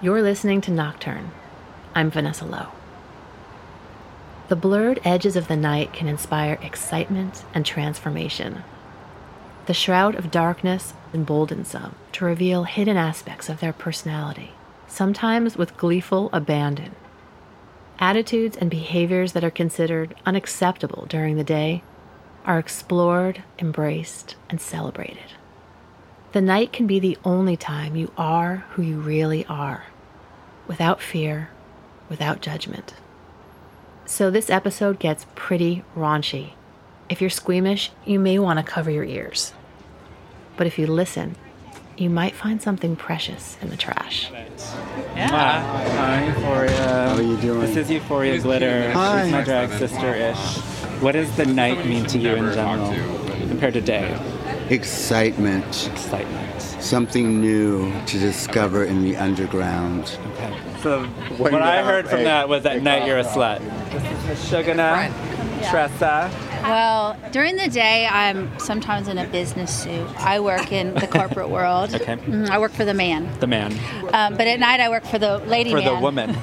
You're listening to Nocturne. I'm Vanessa Lowe. The blurred edges of the night can inspire excitement and transformation. The shroud of darkness emboldens some to reveal hidden aspects of their personality, sometimes with gleeful abandon. Attitudes and behaviors that are considered unacceptable during the day are explored, embraced, and celebrated. The night can be the only time you are who you really are, without fear, without judgment. So this episode gets pretty raunchy. If you're squeamish, you may want to cover your ears. But if you listen, you might find something precious in the trash. Yeah. Hi, Euphoria. How are you doing? This is Euphoria Glitter. Hi. She's my drag sister-ish. What does the night mean to you in general compared to day? Excitement. Excitement. Something new to discover in the underground. Okay. So what I heard from that was at night you're a slut. This is Miss Shugana, Tressa. Well, during the day, I'm sometimes in a business suit. I work in the corporate world. Okay. I work for the man. The man. But at night, I work for the lady For man. the woman.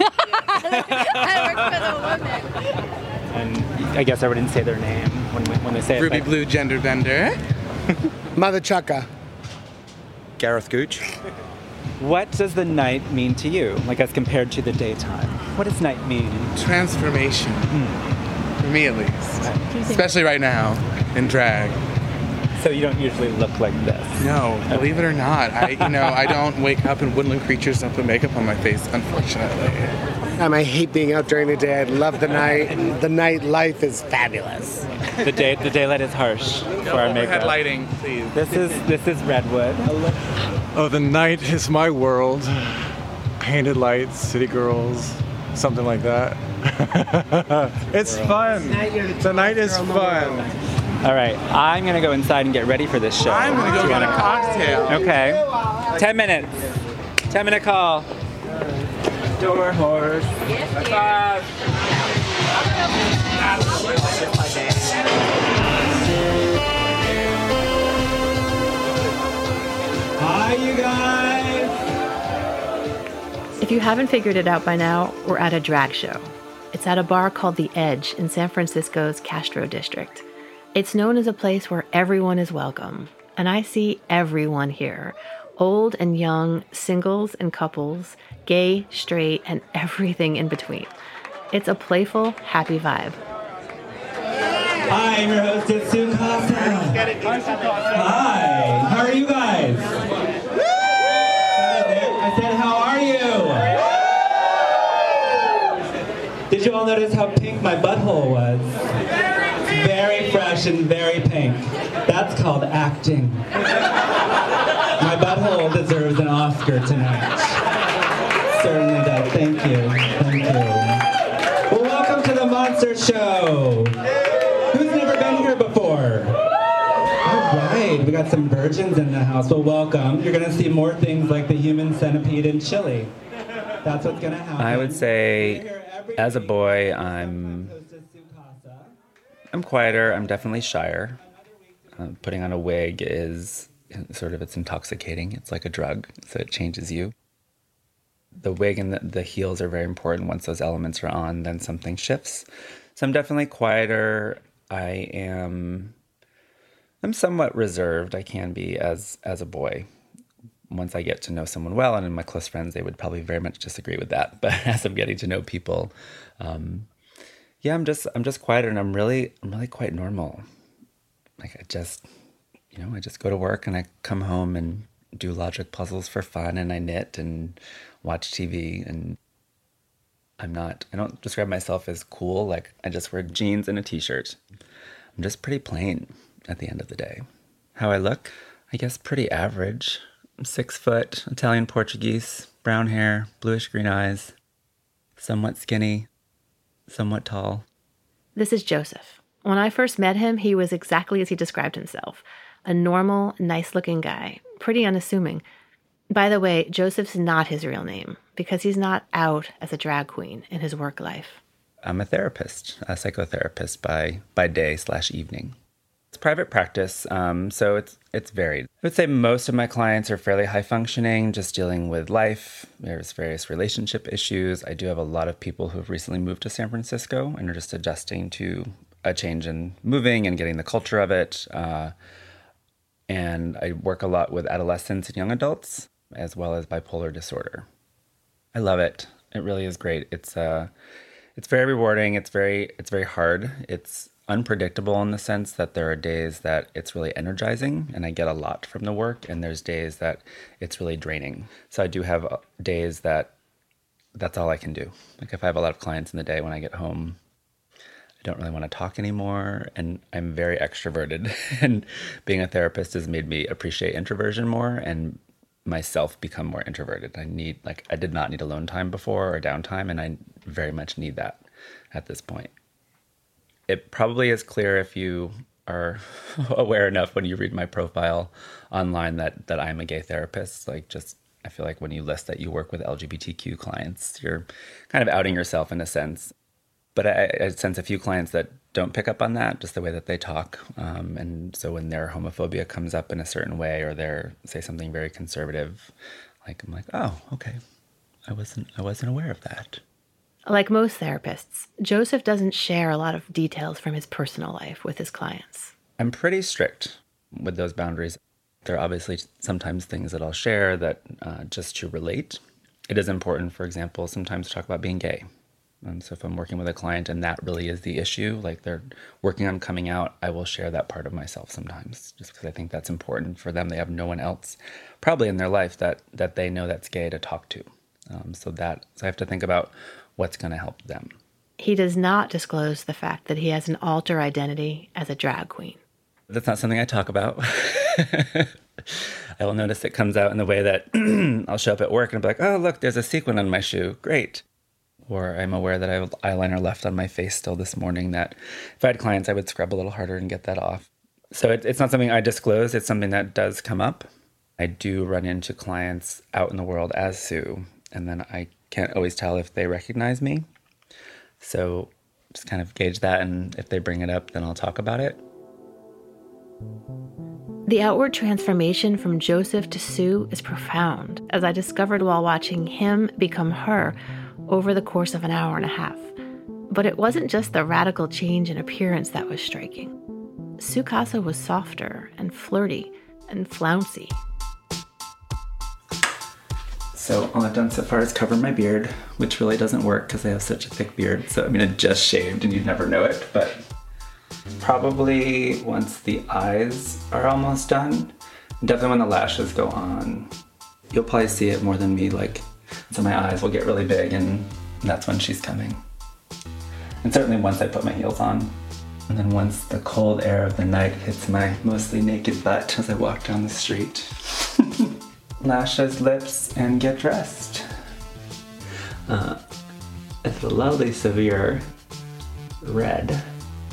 I work for the woman. And I guess I wouldn't say their name when they say it. Ruby but- Blue Gender Bender. Mother Chucka. Gareth Gooch. What does the night mean to you, like as compared to the daytime? What does night mean? Transformation. For me, at least. Especially right now, in drag. So you don't usually look like this? No, believe it or not. I don't wake up and woodland creatures don't put makeup on my face, unfortunately. I hate being out during the day. I love the night. The night life is fabulous. The daylight is harsh for our makeup. Overhead lighting, please. This is Redwood. Oh, the night is my world. Painted lights, city girls, something like that. It's fun. The night is fun. All right, I'm gonna go inside and get ready for this show. I'm gonna go get a cocktail. Okay. 10 minutes. 10-minute call. Door horse. High Hi, you guys! If you haven't figured it out by now, we're at a drag show. It's at a bar called The Edge in San Francisco's Castro District. It's known as a place where everyone is welcome, and I see everyone here. Old and young, singles and couples, gay, straight, and everything in between. It's a playful, happy vibe. Hi, I'm your hostess, Sukasa. Hi, how are you guys? I said, how are you? Did you all notice how pink my butthole was? Very fresh and very pink. That's called acting. My butthole deserves an Oscar tonight. Certainly does. Thank you. Thank you. Well, welcome to the Monster Show. Who's never been here before? All right, we got some virgins in the house. Well, welcome. You're gonna see more things like the human centipede and chili. That's what's gonna happen. I would say, as a boy, I'm quieter. I'm definitely shyer. Putting on a wig is it's intoxicating. It's like a drug, so it changes you. The wig and the heels are very important. Once those elements are on, then something shifts. So I'm definitely quieter. I'm somewhat reserved. I can be as a boy. Once I get to know someone well, and in my close friends, they would probably very much disagree with that. But as I'm getting to know people, I'm just quieter, and I'm really quite normal. Like I just go to work and I come home and do logic puzzles for fun, and I knit and watch TV, and I don't describe myself as cool. Like I just wear jeans and a t-shirt. I'm just pretty plain at the end of the day. How I look, I guess pretty average. I'm 6 foot, Italian Portuguese, brown hair, bluish green eyes, somewhat skinny, somewhat tall. This is Joseph. When I first met him, he was exactly as he described himself. A normal, nice-looking guy, pretty unassuming. By the way, Joseph's not his real name, because he's not out as a drag queen in his work life. I'm a therapist, a psychotherapist by day/evening. private practice, so it's varied. I would say most of my clients are fairly high functioning, just dealing with life. There's various relationship issues. I do have a lot of people who have recently moved to San Francisco and are just adjusting to a change in moving and getting the culture of it. And I work a lot with adolescents and young adults, as well as bipolar disorder. I love it. It really is great. It's very rewarding. It's very hard. It's unpredictable in the sense that there are days that it's really energizing and I get a lot from the work, and there's days that it's really draining. So I do have days that's all I can do. Like if I have a lot of clients in the day, when I get home, I don't really want to talk anymore, and I'm very extroverted. And being a therapist has made me appreciate introversion more and myself become more introverted. I did not need alone time before or downtime, and I very much need that at this point. It probably is clear if you are aware enough when you read my profile online that I'm a gay therapist. I feel like when you list that you work with LGBTQ clients, you're kind of outing yourself in a sense. But I sense a few clients that don't pick up on that, just the way that they talk. And so when their homophobia comes up in a certain way, or they're say something very conservative, I'm like, oh, okay, I wasn't aware of that. Like most therapists, Joseph doesn't share a lot of details from his personal life with his clients. I'm pretty strict with those boundaries. There are obviously sometimes things that I'll share that just to relate. It is important, for example, sometimes to talk about being gay. So if I'm working with a client and that really is the issue, like they're working on coming out, I will share that part of myself sometimes, just because I think that's important for them. They have no one else probably in their life that they know that's gay to talk to. So I have to think about what's going to help them. He does not disclose the fact that he has an alter identity as a drag queen. That's not something I talk about. I will notice it comes out in the way that I'll show up at work and I'll be like, oh, look, there's a sequin on my shoe. Great. Or I'm aware that I have eyeliner left on my face still this morning that if I had clients, I would scrub a little harder and get that off. So it's not something I disclose. It's something that does come up. I do run into clients out in the world as Sue, and then I can't always tell if they recognize me. So just kind of gauge that, and if they bring it up, then I'll talk about it. The outward transformation from Joseph to Sue is profound, as I discovered while watching him become her over the course of an hour and a half. But it wasn't just the radical change in appearance that was striking. Sue Casa was softer and flirty and flouncy. So all I've done so far is cover my beard, which really doesn't work because I have such a thick beard. So I just shaved and you'd never know it, but probably once the eyes are almost done, definitely when the lashes go on, you'll probably see it more than me, so my eyes will get really big, and that's when she's coming. And certainly once I put my heels on. And then once the cold air of the night hits my mostly naked butt as I walk down the street. Lashes, lips, and get dressed. It's a lovely severe red.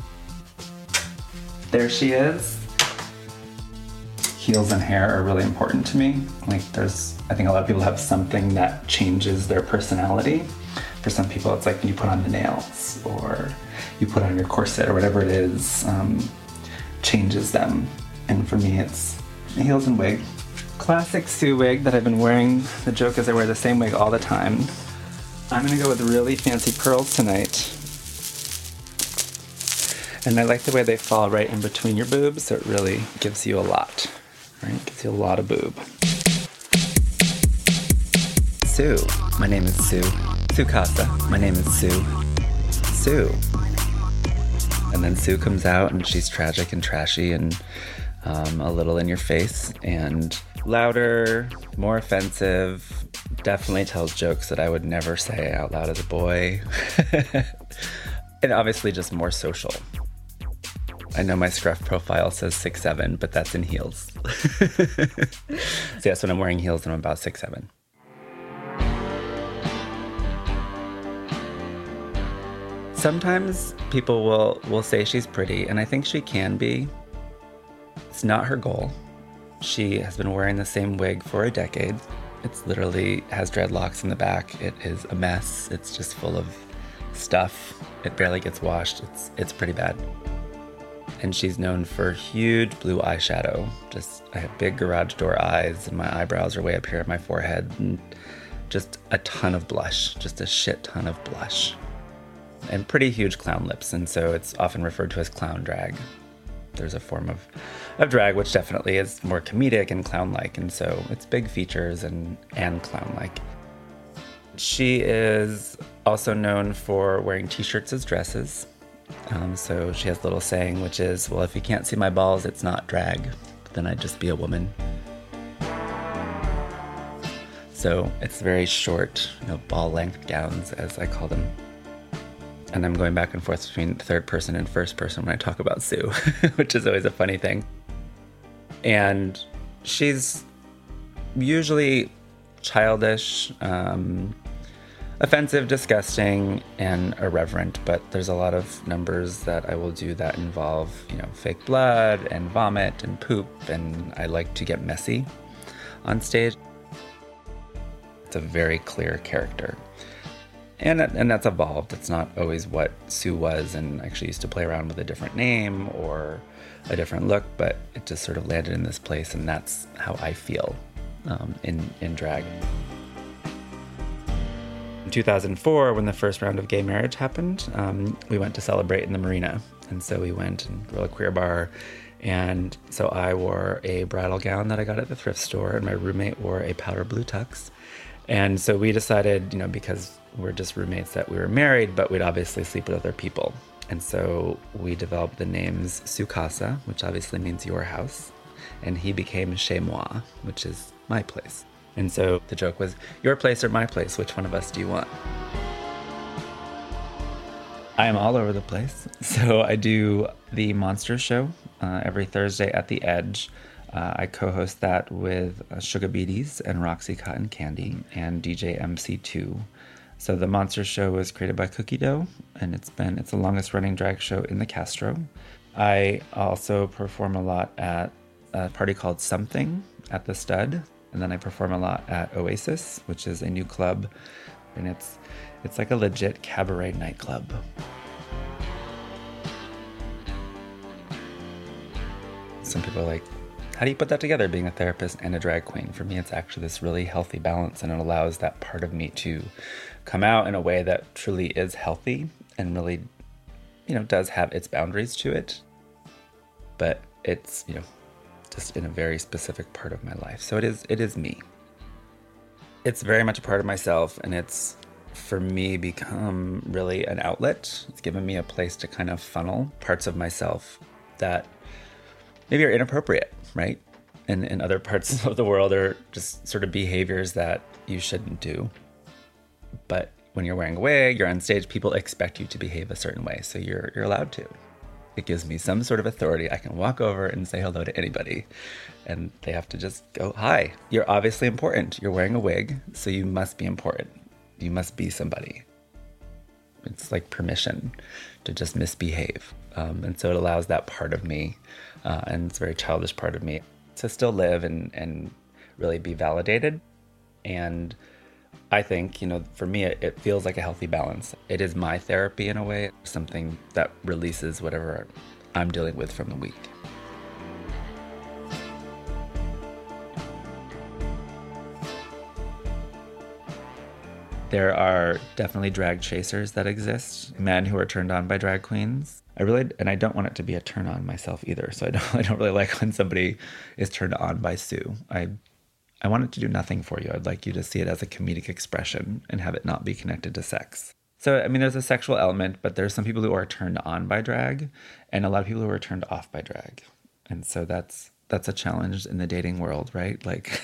There she is. Heels and hair are really important to me. I think a lot of people have something that changes their personality. For some people, it's like you put on the nails or you put on your corset or whatever it is, changes them. And for me, it's heels and wig. Classic Sue wig that I've been wearing. The joke is I wear the same wig all the time. I'm gonna go with really fancy pearls tonight. And I like the way they fall right in between your boobs, so it really gives you a lot, right? Gives you a lot of boob. Sue. My name is Sue. Sue Casa. My name is Sue. Sue. And then Sue comes out and she's tragic and trashy and a little in your face and louder, more offensive, definitely tells jokes that I would never say out loud as a boy. And obviously just more social. I know my scruff profile says 6'7", but that's in heels. So yes, when I'm wearing heels, I'm about 6'7". Sometimes people will say she's pretty, and I think she can be. It's not her goal. She has been wearing the same wig for a decade. It's literally has dreadlocks in the back. It is a mess. It's just full of stuff. It barely gets washed. It's pretty bad. And she's known for huge blue eyeshadow. I have big garage door eyes, and my eyebrows are way up here at my forehead, and just a ton of blush, just a shit ton of blush. And pretty huge clown lips, and so it's often referred to as clown drag. There's a form of drag which definitely is more comedic and clown-like, and so it's big features and clown-like. She is also known for wearing t-shirts as dresses. So she has a little saying, which is, well, if you can't see my balls, it's not drag. Then I'd just be a woman. So it's very short, ball-length gowns, as I call them. And I'm going back and forth between third person and first person when I talk about Sue, which is always a funny thing. And she's usually childish, offensive, disgusting, and irreverent, but there's a lot of numbers that I will do that involve, fake blood and vomit and poop, and I like to get messy on stage. It's a very clear character. And that's evolved. It's not always what Sue was, and actually used to play around with a different name or a different look, but it just sort of landed in this place, and that's how I feel in drag. In 2004, when the first round of gay marriage happened, we went to celebrate in the marina. And so we went and Gorilla Queer Bar. And so I wore a bridal gown that I got at the thrift store, and my roommate wore a powder blue tux. And so we decided, because we're just roommates, that we were married, but we'd obviously sleep with other people. And so we developed the names Su Casa, which obviously means your house, and he became Chez Moi, which is my place. And so the joke was, your place or my place, which one of us do you want? I am all over the place. So I do the Monsters show every Thursday at the Edge. I co-host that with Sugar Beaties and Roxy Cotton Candy and DJ MC2. So the Monsters show was created by Cookie Dough, and it's the longest running drag show in the Castro. I also perform a lot at a party called Something at the Stud, and then I perform a lot at Oasis, which is a new club, and it's like a legit cabaret nightclub. Some people are like, how do you put that together, being a therapist and a drag queen? For me, it's actually this really healthy balance, and it allows that part of me to come out in a way that truly is healthy and really, does have its boundaries to it. But it's, just in a very specific part of my life. So it is me. It's very much a part of myself, and it's, for me, become really an outlet. It's given me a place to kind of funnel parts of myself that maybe are inappropriate, right? And in other parts of the world are just sort of behaviors that you shouldn't do. But when you're wearing a wig, you're on stage, people expect you to behave a certain way, so you're allowed to. It gives me some sort of authority. I can walk over and say hello to anybody, and they have to just go, hi, you're obviously important. You're wearing a wig, so you must be important. You must be somebody. It's like permission to just misbehave. And so it allows that part of me, and it's a very childish part of me, to still live and really be validated. And I think, for me, it feels like a healthy balance. It is my therapy in a way, something that releases whatever I'm dealing with from the week. There are definitely drag chasers that exist, men who are turned on by drag queens. I don't want it to be a turn on myself either. So I don't really like when somebody is turned on by Sue. I want it to do nothing for you. I'd like you to see it as a comedic expression and have it not be connected to sex. So, there's a sexual element, but there's some people who are turned on by drag and a lot of people who are turned off by drag. And so that's a challenge in the dating world, right? Like,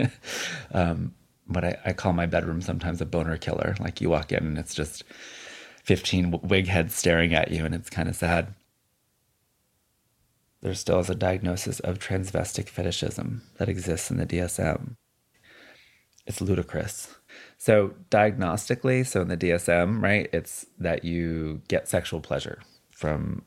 but I call my bedroom sometimes a boner killer. Like, you walk in and it's just 15 wig heads staring at you, and it's kind of sad. There still is a diagnosis of transvestic fetishism that exists in the DSM. It's ludicrous. So diagnostically, so in the DSM, right, it's that you get sexual pleasure from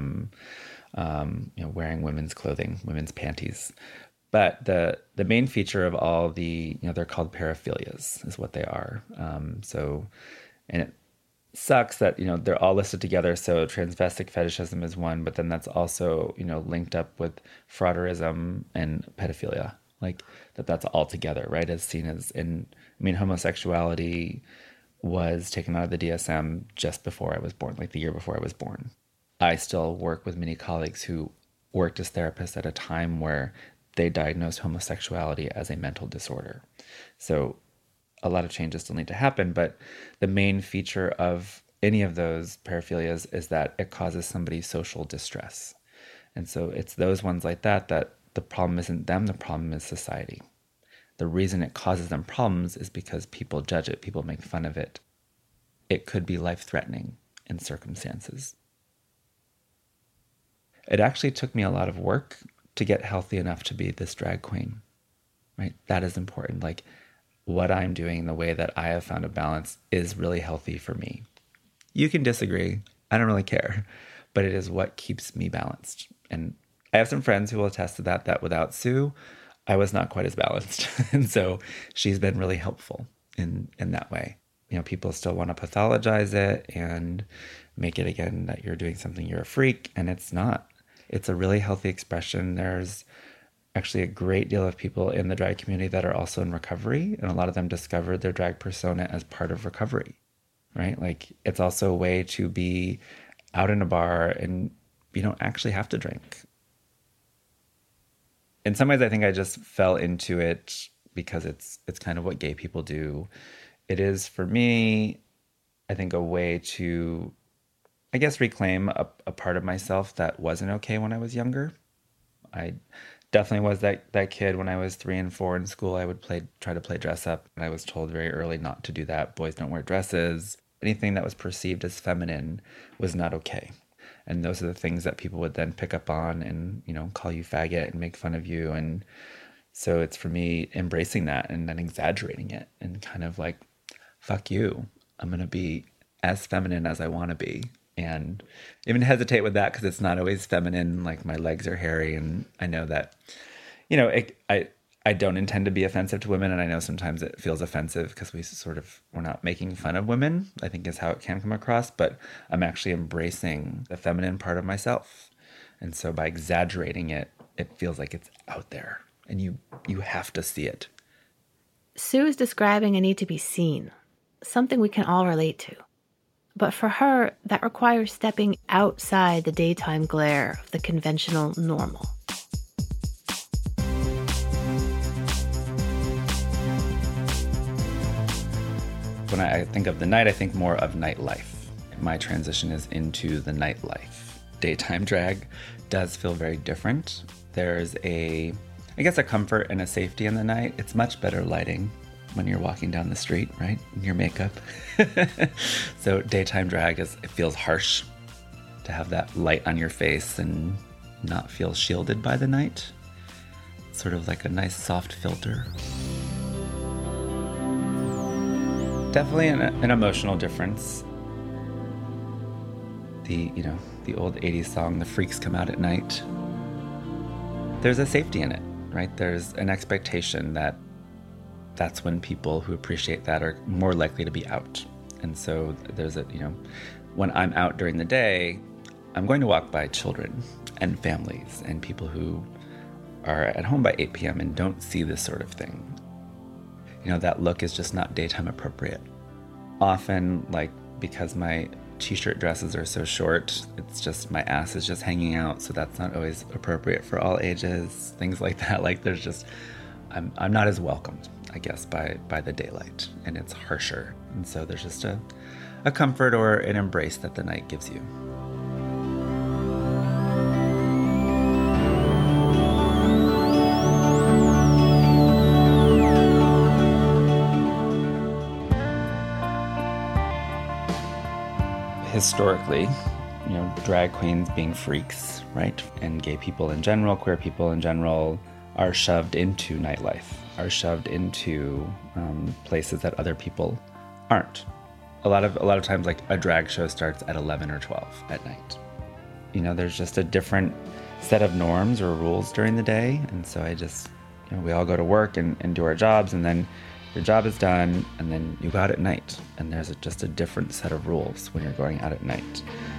wearing women's clothing, women's panties. But the main feature of all the, they're called paraphilias, is what they are. sucks that, they're all listed together. So transvestic fetishism is one, but then that's also, linked up with frauderism and pedophilia. Like that's all together, right? As seen as homosexuality was taken out of the DSM just before I was born, like the year before I was born. I still work with many colleagues who worked as therapists at a time where they diagnosed homosexuality as a mental disorder. So a lot of changes still need to happen, but the main feature of any of those paraphilias is that it causes somebody social distress. And so it's those ones like that the problem isn't them, the problem is society. The reason it causes them problems is because people judge it, people make fun of it. It could be life-threatening in circumstances. It actually took me a lot of work to get healthy enough to be this drag queen, right? That is important. Like, what I'm doing, the way that I have found a balance is really healthy for me. You can disagree. I don't really care, but it is what keeps me balanced. And I have some friends who will attest to that without Sue, I was not quite as balanced. And so she's been really helpful in that way. People still want to pathologize it and make it again that you're doing something, you're a freak, and it's not. It's a really healthy expression. There's actually a great deal of people in the drag community that are also in recovery, and a lot of them discovered their drag persona as part of recovery, right? Like, it's also a way to be out in a bar and you don't actually have to drink. In some ways, I think I just fell into it because it's kind of what gay people do. It is, for me, I think, a way to, I guess, reclaim a part of myself that wasn't okay when I was younger. I definitely was that kid when I was 3 and 4 in school. I would try to play dress up, and I was told very early not to do that. Boys don't wear dresses. Anything that was perceived as feminine was not okay. And those are the things that people would then pick up on and, call you faggot and make fun of you. And so it's, for me, embracing that and then exaggerating it and kind of like, fuck you. I'm going to be as feminine as I want to be. And even hesitate with that because it's not always feminine. Like, my legs are hairy, and I know that, I don't intend to be offensive to women, and I know sometimes it feels offensive because we're not making fun of women, I think, is how it can come across, but I'm actually embracing the feminine part of myself. And so by exaggerating it, it feels like it's out there, and you have to see it. Sue is describing a need to be seen, something we can all relate to. But for her, that requires stepping outside the daytime glare of the conventional normal. When I think of the night, I think more of nightlife. My transition is into the nightlife. Daytime drag does feel very different. There's a comfort and a safety in the night. It's much better lighting when you're walking down the street, right? In your makeup. So daytime drag it feels harsh to have that light on your face and not feel shielded by the night. Sort of like a nice soft filter. Definitely an emotional difference. The old 80s song, The Freaks Come Out at Night. There's a safety in it, right? There's an expectation that that's when people who appreciate that are more likely to be out. And so there's when I'm out during the day, I'm going to walk by children and families and people who are at home by 8 p.m. and don't see this sort of thing. That look is just not daytime appropriate. Often, because my t-shirt dresses are so short, it's just my ass is just hanging out, so that's not always appropriate for all ages, things like that. There's just, I'm not as welcomed, I guess, by the daylight, and it's harsher. And so there's just a comfort or an embrace that the night gives you. Historically, drag queens being freaks, right? And gay people in general, queer people in general, are shoved into nightlife, are shoved into places that other people aren't. A lot of times, a drag show starts at 11 or 12 at night. There's just a different set of norms or rules during the day, and so we all go to work and do our jobs, and then Your job is done, and then you go out at night, and there's just a different set of rules when you're going out at night.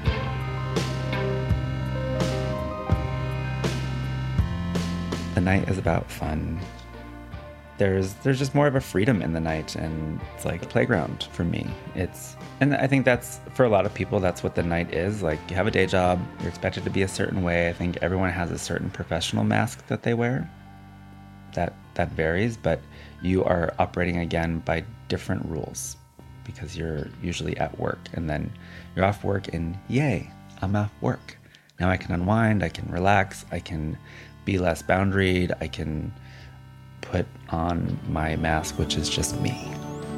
The night is about fun. There's just more of a freedom in the night, and it's like a playground for me. And I think that's, for a lot of people, that's what the night is. Like, you have a day job, you're expected to be a certain way. I think everyone has a certain professional mask that they wear. That varies, but you are operating again by different rules because you're usually at work, and then you're off work and yay, I'm off work. Now I can unwind, I can relax, I can be less boundaried, I can put on my mask, which is just me.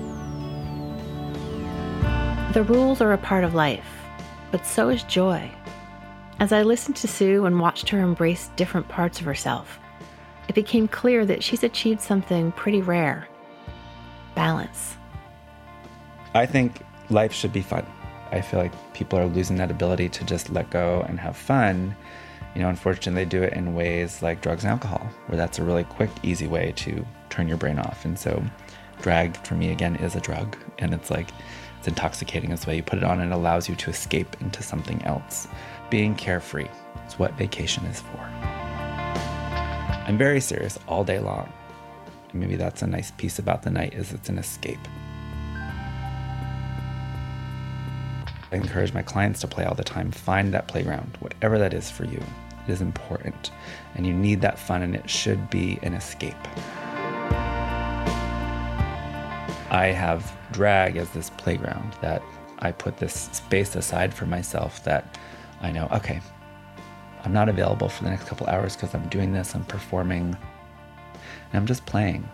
The rules are a part of life, but so is joy. As I listened to Sue and watched her embrace different parts of herself, it became clear that she's achieved something pretty rare: balance. I think life should be fun. I feel like people are losing that ability to just let go and have fun. Unfortunately, they do it in ways like drugs and alcohol, where that's a really quick, easy way to turn your brain off. And so drag, for me, again, is a drug. And it's intoxicating as well. You put it on and it allows you to escape into something else. Being carefree is what vacation is for. I'm very serious all day long. And maybe that's a nice piece about the night, is it's an escape. I encourage my clients to play all the time. Find that playground, whatever that is for you. It is important. And you need that fun, and it should be an escape. I have drag as this playground that I put this space aside for myself that I know, okay, I'm not available for the next couple hours because I'm doing this, I'm performing, and I'm just playing.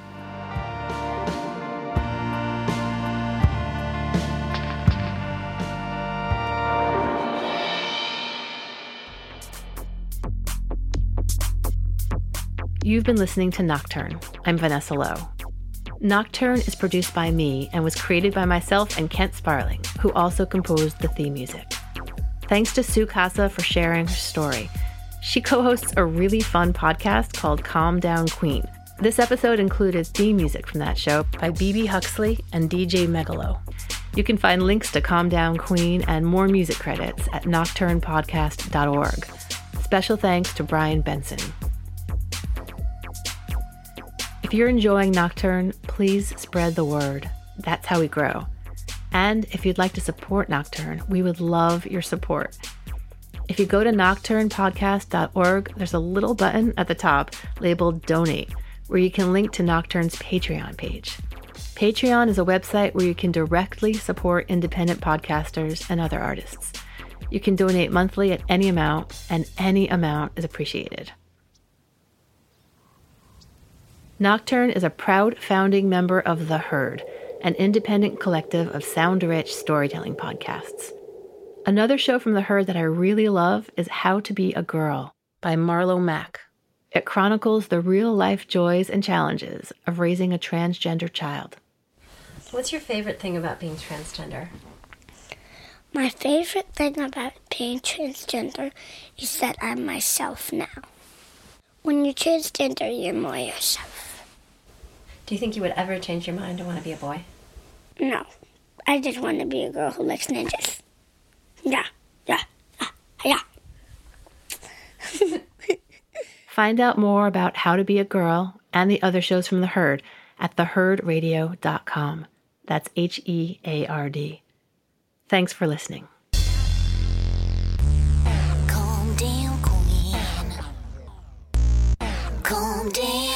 You've been listening to Nocturne. I'm Vanessa Lowe. Nocturne is produced by me and was created by myself and Kent Sparling, who also composed the theme music. Thanks to Sue Casa for sharing her story. She co-hosts a really fun podcast called Calm Down Queen. This episode included theme music from that show by BB Huxley and DJ Megalo. You can find links to Calm Down Queen and more music credits at nocturnepodcast.org. Special thanks to Brian Benson. If you're enjoying Nocturne, please spread the word. That's how we grow. And if you'd like to support Nocturne, we would love your support. If you go to nocturnepodcast.org, there's a little button at the top labeled Donate, where you can link to Nocturne's Patreon page. Patreon is a website where you can directly support independent podcasters and other artists. You can donate monthly at any amount, and any amount is appreciated. Nocturne is a proud founding member of The Herd, an independent collective of sound-rich storytelling podcasts. Another show from The Herd that I really love is How to Be a Girl by Marlo Mack. It chronicles the real-life joys and challenges of raising a transgender child. What's your favorite thing about being transgender? My favorite thing about being transgender is that I'm myself now. When you're transgender, you're more yourself. Do you think you would ever change your mind to want to be a boy? No. I just want to be a girl who likes ninjas. Yeah. Find out more about How to Be a Girl and the other shows from The Herd at theherdradio.com. That's HEARD. Thanks for listening. Calm down, queen. Calm down.